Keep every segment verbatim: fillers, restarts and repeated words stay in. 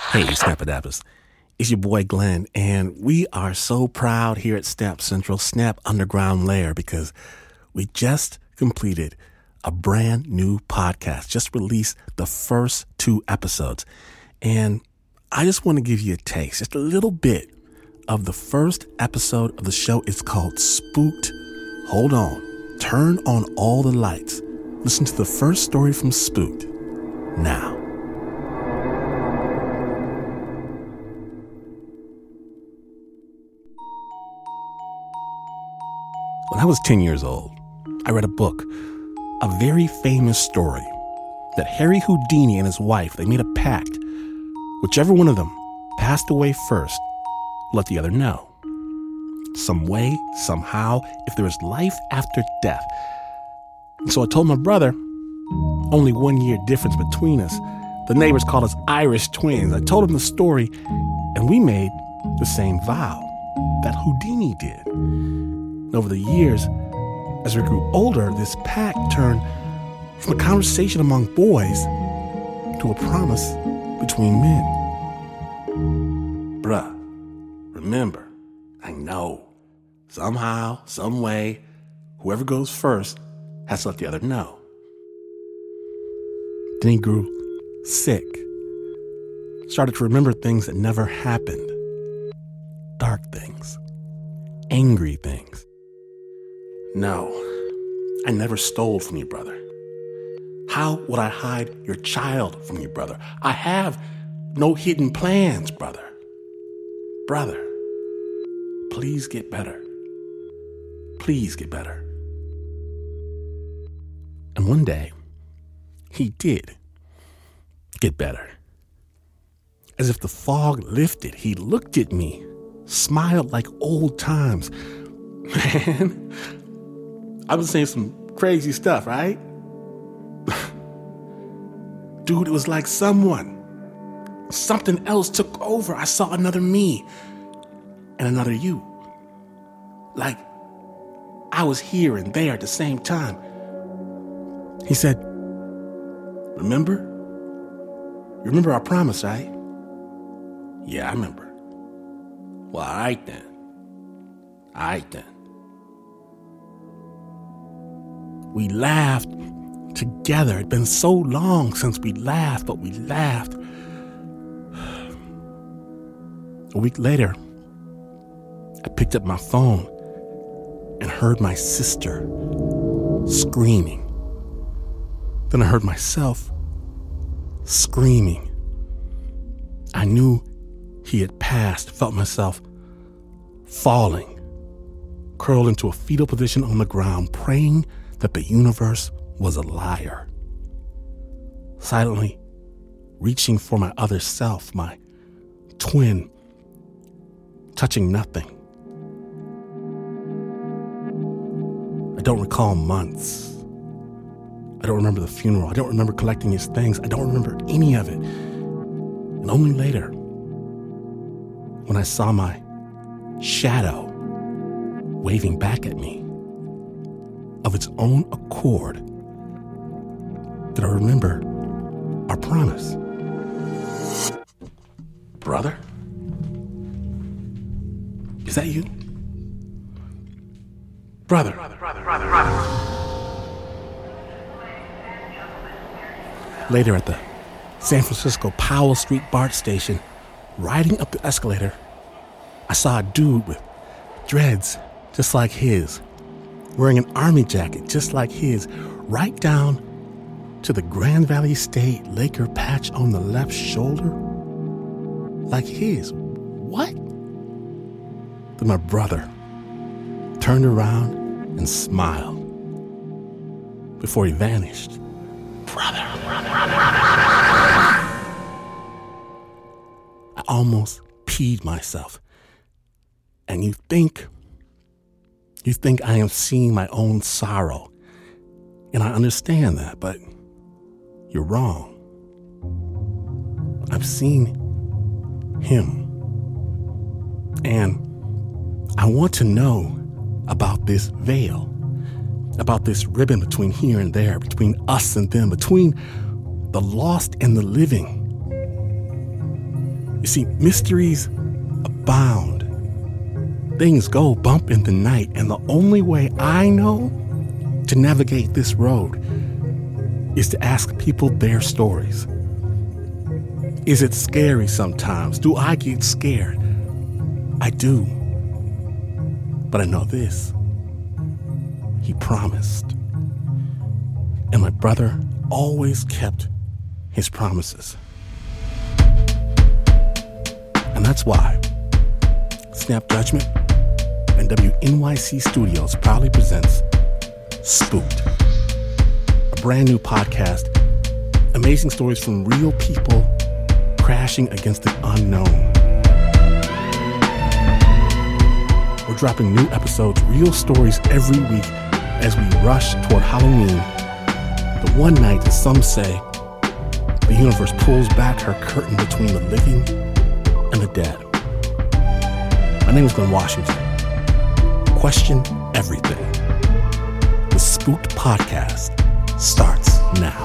Hey, Snap-a-dappers. It's your boy Glenn, and we are so proud here at Snap Central, Snap Underground Lair, because we just completed a brand new podcast, just released the first two episodes. And I just want to give you a taste, just a little bit of the first episode of the show. It's called Spooked. Hold on. Turn on all the lights. Listen to the first story from Spooked now. When I was ten years old, I read a book, a very famous story, that Harry Houdini and his wife, they made a pact. Whichever one of them passed away first, let the other know. Some way, somehow, if there is life after death. And so I told my brother, only one year difference between us. The neighbors called us Irish twins. I told him the story, and we made the same vow that Houdini did. And over the years, as we grew older, this pact turned from a conversation among boys to a promise between men. Bruh, remember, I know, somehow, some way, whoever goes first has to let the other know. Then he grew sick, started to remember things that never happened, dark things, angry things. No, I never stole from you, brother. How would I hide your child from you, brother? I have no hidden plans, brother. Brother, please get better. Please get better. And one day, he did get better. As if the fog lifted, he looked at me, smiled like old times. Man, I've been saying some crazy stuff, right? Dude, it was like someone, something else took over. I saw another me and another you. Like I was here and there at the same time. He said, remember? You remember our promise, right? Yeah, I remember. Well, all right then. All right then. We laughed together. It'd been so long since we laughed, but we laughed. A week later, I picked up my phone and heard my sister screaming. Then I heard myself screaming. I knew he had passed, felt myself falling, curled into a fetal position on the ground, praying that the universe was a liar. Silently reaching for my other self, my twin, touching nothing. I don't recall months. I don't remember the funeral. I don't remember collecting his things. I don't remember any of it. And only later, when I saw my shadow waving back at me of its own accord, did I remember our promise. Brother? Is that you? Brother. Brother, brother, brother, brother. Later at the San Francisco Powell Street BART station, riding up the escalator, I saw a dude with dreads just like his, wearing an army jacket just like his, right down to the Grand Valley State Laker patch on the left shoulder, like his. What? Then my brother turned around and smiled before he vanished. Brother, brother, brother, brother. I almost peed myself. And you think, you think I am seeing my own sorrow. And I understand that, but you're wrong. I've seen him. And I want to know about this veil, about this ribbon between here and there, between us and them, between the lost and the living. You see, mysteries abound. Things go bump in the night, and the only way I know to navigate this road is to ask people their stories. Is it scary sometimes? Do I get scared? I do. But I know this. He promised. And my brother always kept his promises. And that's why Snap Judgment and W N Y C Studios proudly presents Spooked, a brand new podcast, amazing stories from real people crashing against the unknown. We're dropping new episodes, real stories every week as we rush toward Halloween, the one night that some say the universe pulls back her curtain between the living and the dead. My name is Glenn Washington. Question everything. The Spooked Podcast starts now.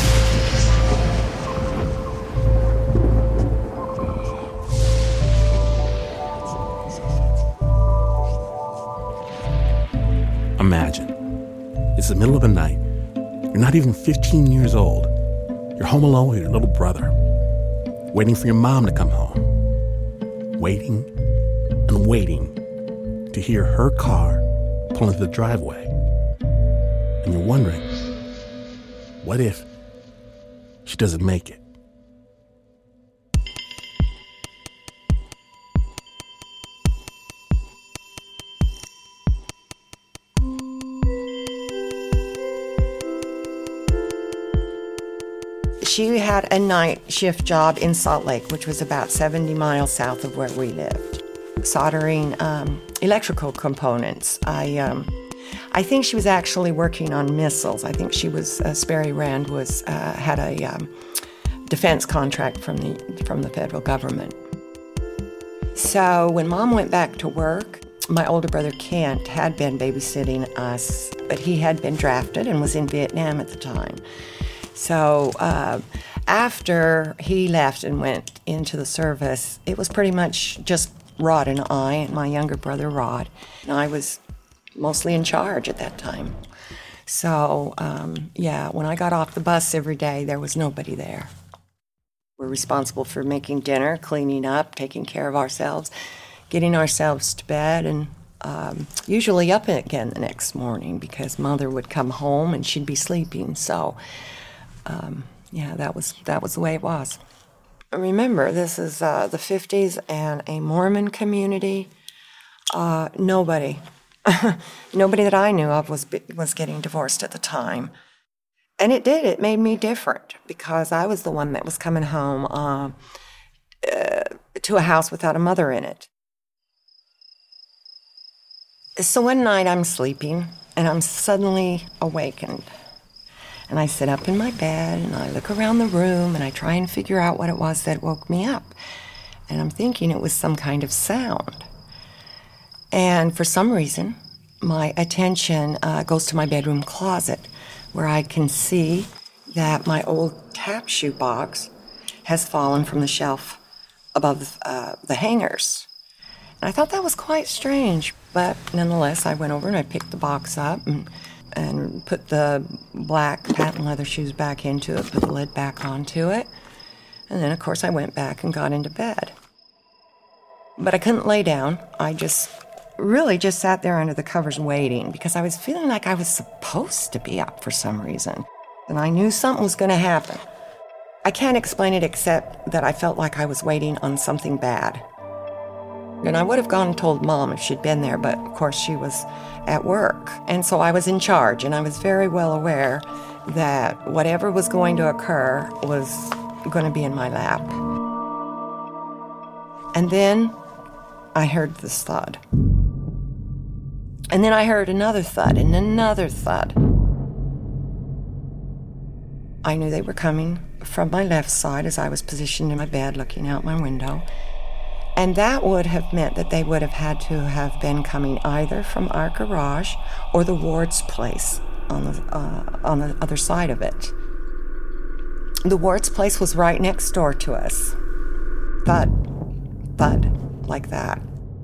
Imagine, it's the middle of the night. You're not even fifteen years old. You're home alone with your little brother, waiting for your mom to come home. Waiting and waiting to hear her car pull into the driveway. And you're wondering, what if she doesn't make it? She had a night shift job in Salt Lake, which was about seventy miles south of where we lived, soldering um, electrical components. I um, I think she was actually working on missiles. I think she was, uh, Sperry Rand was, uh, had a um, defense contract from the, from the federal government. So when Mom went back to work, my older brother Kent had been babysitting us, but he had been drafted and was in Vietnam at the time. So uh, after he left and went into the service, it was pretty much just Rod and I, and my younger brother Rod. And I was mostly in charge at that time. So, um, yeah, when I got off the bus every day, there was nobody there. We're responsible for making dinner, cleaning up, taking care of ourselves, getting ourselves to bed, and um, usually up again the next morning because Mother would come home and she'd be sleeping. So, um, yeah, that was that was the way it was. Remember, this is uh, the fifties and a Mormon community. Uh, nobody, nobody that I knew of was was getting divorced at the time. And it did. It made me different because I was the one that was coming home uh, uh, to a house without a mother in it. So one night I'm sleeping and I'm suddenly awakened. And I sit up in my bed and I look around the room and I try and figure out what it was that woke me up. And I'm thinking it was some kind of sound. And for some reason, my attention uh, goes to my bedroom closet, where I can see that my old tap shoe box has fallen from the shelf above uh, the hangers. And I thought that was quite strange, but nonetheless, I went over and I picked the box up and, and put the black patent leather shoes back into it, put the lid back onto it, and then, of course, I went back and got into bed. But I couldn't lay down. I just really just sat there under the covers waiting because I was feeling like I was supposed to be up for some reason. And I knew something was going to happen. I can't explain it except that I felt like I was waiting on something bad. And I would have gone and told Mom if she'd been there, but of course she was at work. And so I was in charge, and I was very well aware that whatever was going to occur was going to be in my lap. And then I heard this thud. And then I heard another thud and another thud. I knew they were coming from my left side as I was positioned in my bed looking out my window. And that would have meant that they would have had to have been coming either from our garage or the Ward's place on the, uh, on the other side of it. The Ward's place was right next door to us. Thud. thud like that.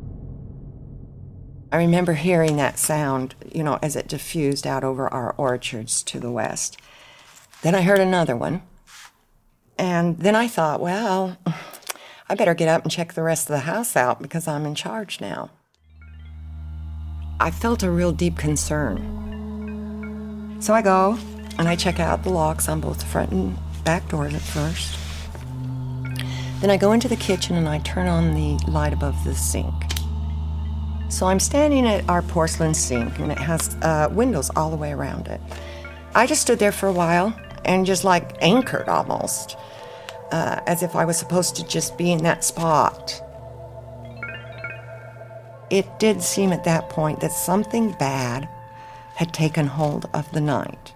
I remember hearing that sound, you know, as it diffused out over our orchards to the west. Then I heard another one. And then I thought, well, I better get up and check the rest of the house out because I'm in charge now. I felt a real deep concern. So I go and I check out the locks on both the front and back doors at first. Then I go into the kitchen and I turn on the light above the sink. So I'm standing at our porcelain sink, and it has uh, windows all the way around it. I just stood there for a while and just like anchored almost, uh, as if I was supposed to just be in that spot. It did seem at that point that something bad had taken hold of the night.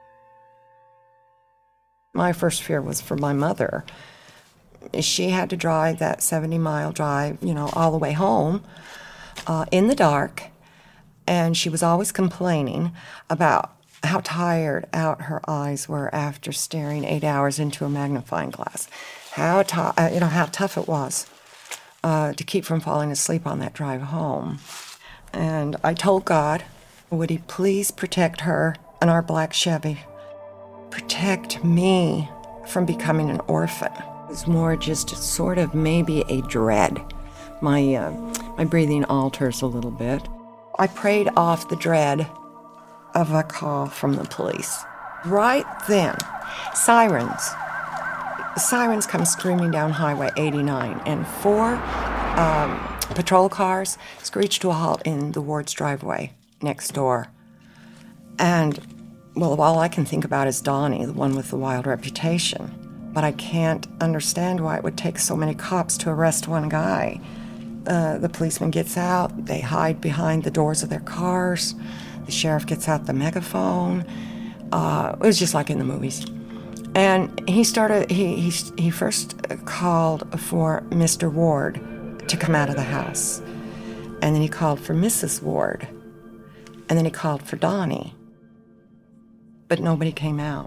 My first fear was for my mother. She had to drive that seventy-mile drive, you know, all the way home uh, in the dark, and she was always complaining about how tired out her eyes were after staring eight hours into a magnifying glass, how t- uh, you know how tough it was uh, to keep from falling asleep on that drive home. And I told God, would He please protect her and our black Chevy, protect me from becoming an orphan. It was more just sort of maybe a dread. My, uh, my breathing alters a little bit. I prayed off the dread of a call from the police. Right then, sirens. Sirens come screaming down Highway eighty-nine, and four um, patrol cars screeched to a halt in the ward's driveway next door. And, well, all I can think about is Donnie, the one with the wild reputation. But I can't understand why it would take so many cops to arrest one guy. Uh, the policeman gets out, they hide behind the doors of their cars, the sheriff gets out the megaphone. Uh, it was just like in the movies. And he started, he, he, he first called for Mister Ward to come out of the house. And then he called for Missus Ward. And then he called for Donnie. But nobody came out.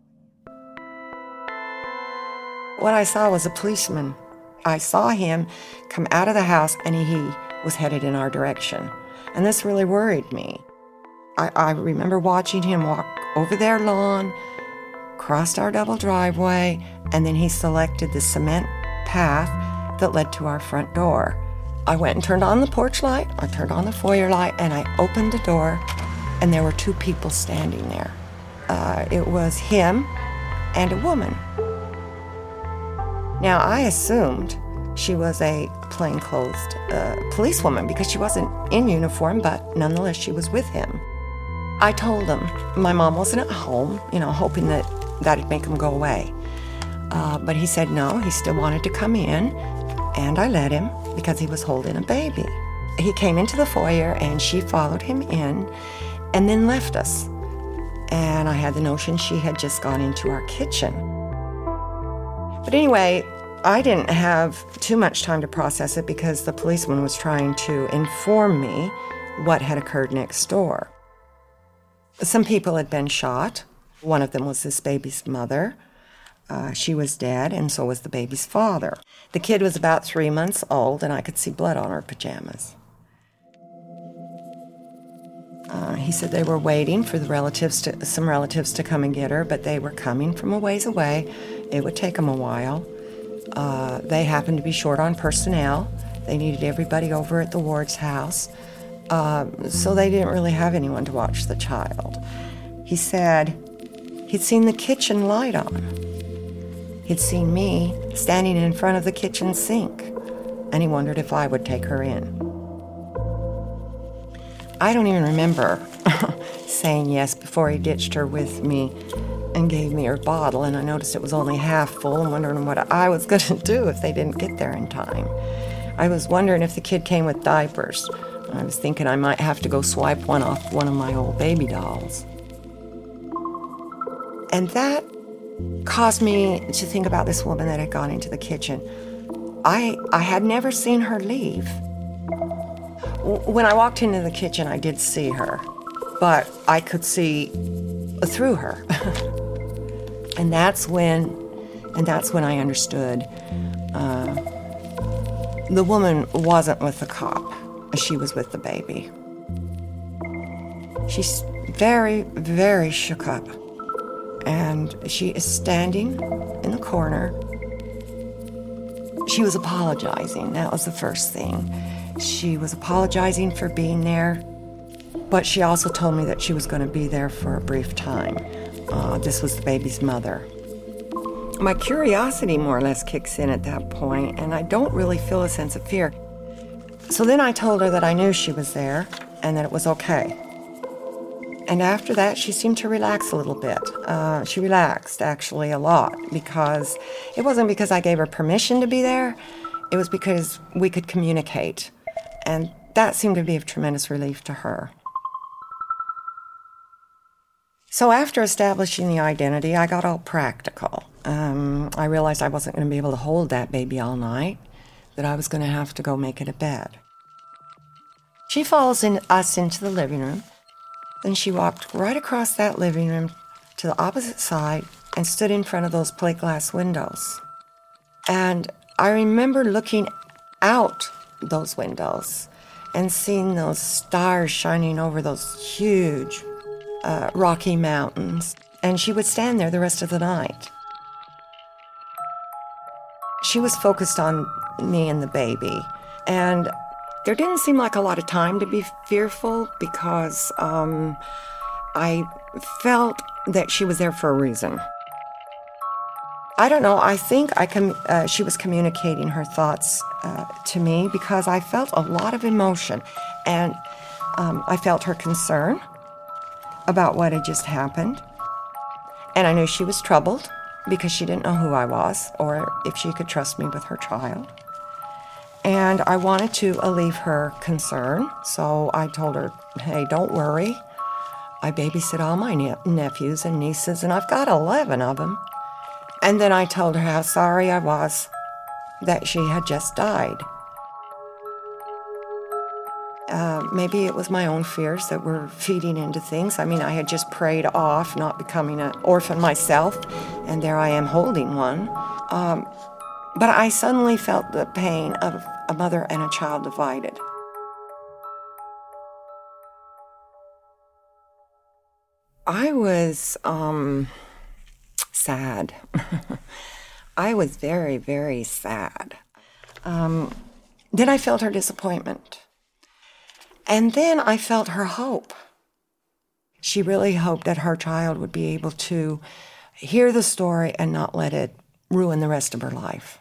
What I saw was a policeman. I saw him come out of the house, and he was headed in our direction. And this really worried me. I, I remember watching him walk over their lawn, crossed our double driveway, and then he selected the cement path that led to our front door. I went and turned on the porch light, I turned on the foyer light, and I opened the door, and there were two people standing there. Uh, it was him and a woman. Now, I assumed she was a plainclothes uh, policewoman because she wasn't in uniform, but nonetheless, she was with him. I told him my mom wasn't at home, you know, hoping that that'd make him go away. Uh, but he said no, he still wanted to come in, and I let him because he was holding a baby. He came into the foyer, and she followed him in and then left us. And I had the notion she had just gone into our kitchen. But anyway, I didn't have too much time to process it because the policeman was trying to inform me what had occurred next door. Some people had been shot. One of them was this baby's mother. Uh, she was dead, and so was the baby's father. The kid was about three months old, and I could see blood on her pajamas. Uh, he said they were waiting for the relatives to, some relatives to come and get her, but they were coming from a ways away. It would take them a while. Uh, they happened to be short on personnel. They needed everybody over at the ward's house, uh, so they didn't really have anyone to watch the child. He said he'd seen the kitchen light on. He'd seen me standing in front of the kitchen sink, and he wondered if I would take her in. I don't even remember saying yes before he ditched her with me and gave me her bottle, and I noticed it was only half full and wondering what I was going to do if they didn't get there in time. I was wondering if the kid came with diapers. I was thinking I might have to go swipe one off one of my old baby dolls. And that caused me to think about this woman that had gone into the kitchen. I, I had never seen her leave. When I walked into the kitchen, I did see her, but I could see through her. and that's when, and that's when I understood uh, The woman wasn't with the cop. She was with the baby. She's very, very shook up. And she is standing in the corner. She was apologizing. That was the first thing. She was apologizing for being there, but she also told me that she was going to be there for a brief time. Uh, this was the baby's mother. My curiosity more or less kicks in at that point, and I don't really feel a sense of fear. So then I told her that I knew she was there and that it was okay. And after that, she seemed to relax a little bit. Uh, she relaxed, actually, a lot, because it wasn't because I gave her permission to be there. It was because we could communicate. And that seemed to be of tremendous relief to her. So after establishing the identity, I got all practical. Um, I realized I wasn't going to be able to hold that baby all night, that I was going to have to go make it a bed. She follows in, us into the living room. Then she walked right across that living room to the opposite side and stood in front of those plate glass windows. And I remember looking out those windows and seeing those stars shining over those huge uh, rocky mountains. And she would stand there the rest of the night. She was focused on me and the baby. And there didn't seem like a lot of time to be fearful because um, I felt that she was there for a reason. I don't know, I think I com- uh, she was communicating her thoughts uh, to me because I felt a lot of emotion, and um, I felt her concern about what had just happened. And I knew she was troubled because she didn't know who I was or if she could trust me with her child. And I wanted to alleviate her concern, so I told her, hey, don't worry. I babysit all my ne- nephews and nieces, and I've got eleven of them. And then I told her how sorry I was that she had just died. Uh, maybe it was my own fears that were feeding into things. I mean, I had just prayed off not becoming an orphan myself, and there I am holding one. Um, but I suddenly felt the pain of a mother and a child divided. I was um, sad. I was very, very sad. Um, then I felt her disappointment. And then I felt her hope. She really hoped that her child would be able to hear the story and not let it ruin the rest of her life.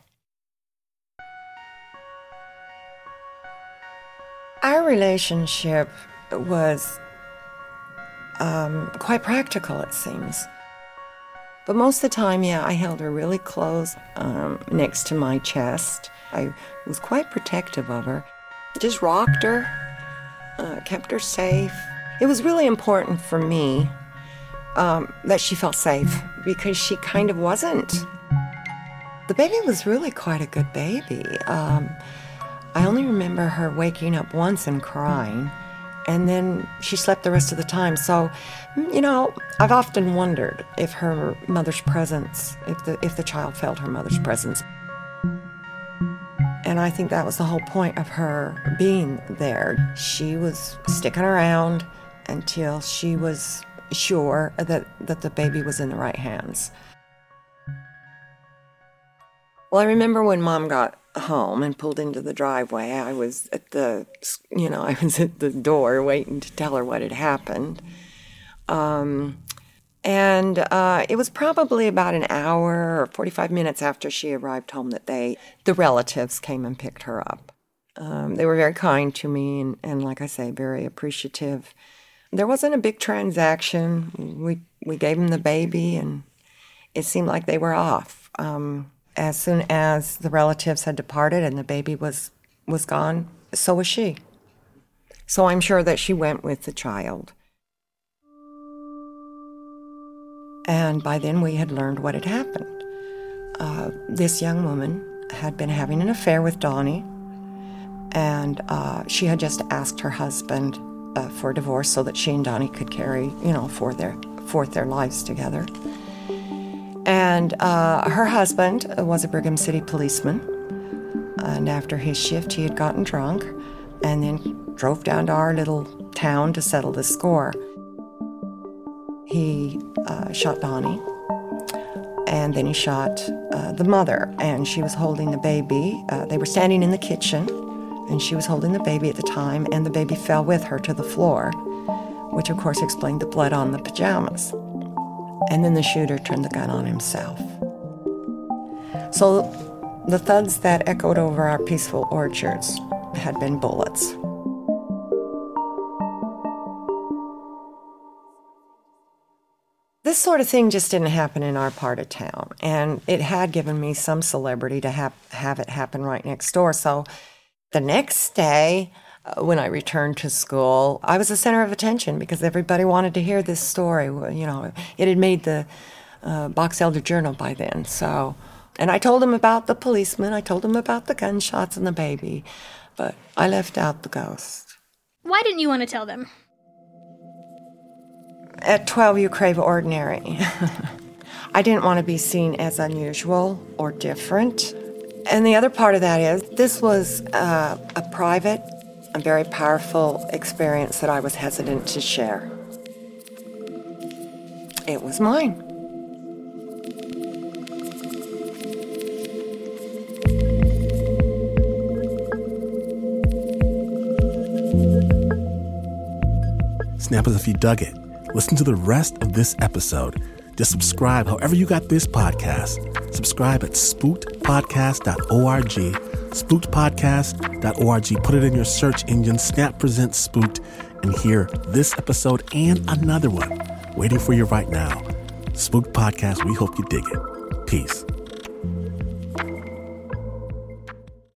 Our relationship was um, quite practical, it seems. But most of the time, yeah, I held her really close um, next to my chest. I was quite protective of her. Just rocked her, uh, kept her safe. It was really important for me um, that she felt safe because she kind of wasn't. The baby was really quite a good baby. Um, I only remember her waking up once and crying, and then she slept the rest of the time. So, you know, I've often wondered if her mother's presence, if the if the child felt her mother's presence. And I think that was the whole point of her being there. She was sticking around until she was sure that, that the baby was in the right hands. Well, I remember when Mom got home and pulled into the driveway, I was at the, you know, I was at the door waiting to tell her what had happened. Um, and uh, it was probably about an hour or forty-five minutes after she arrived home that they, the relatives came and picked her up. Um, they were very kind to me and, and, like I say, very appreciative. There wasn't a big transaction. We, we gave them the baby, and it seemed like they were off. Um, As soon as the relatives had departed and the baby was, was gone, so was she. So I'm sure that she went with the child. And by then we had learned what had happened. Uh, this young woman had been having an affair with Donnie, and uh, she had just asked her husband uh, for a divorce so that she and Donnie could carry, you know, forth their, forth their lives together. And uh, her husband was a Brigham City policeman, And after his shift, he had gotten drunk and then drove down to our little town to settle the score. He uh, shot Donnie, and then he shot uh, the mother, and she was holding the baby. Uh, they were standing in the kitchen, and she was holding the baby at the time, and the baby fell with her to the floor, which of course explained the blood on the pajamas. And then the shooter turned the gun on himself. So the thuds that echoed over our peaceful orchards had been bullets. This sort of thing just didn't happen in our part of town, and it had given me some celebrity to have, have it happen right next door. So the next day, uh, when I returned to school, I was the center of attention because everybody wanted to hear this story. You know, it had made the uh, Box Elder Journal by then. So, and I told them about the policeman, I told them about the gunshots and the baby, but I left out the ghost. Why didn't you want to tell them? At twelve, you crave ordinary. I didn't want to be seen as unusual or different. And the other part of that is, this was uh, a private, a very powerful experience that I was hesitant to share. It was mine. Snappers, if you dug it, listen to the rest of this episode. Just subscribe however you got this podcast. Subscribe at spooked podcast dot org, spooked podcast dot org. Put it in your search engine, Snap Presents Spooked, and hear this episode and another one waiting for you right now. Spooked Podcast, we hope you dig it. Peace.